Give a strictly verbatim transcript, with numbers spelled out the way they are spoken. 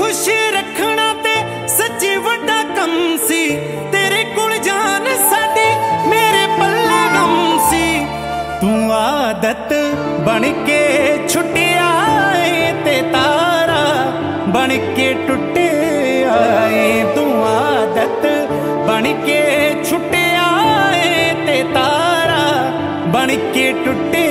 खुश रखना ते सच्ची वड्डा कम सी, तेरे कोल जान साडी मेरे पल्ले गम सी। तू आदत बन के छुट्टिया ते तारा बन के टुटे आए। तू आदत बन के छुट्टिया ते तारा बन के टुटे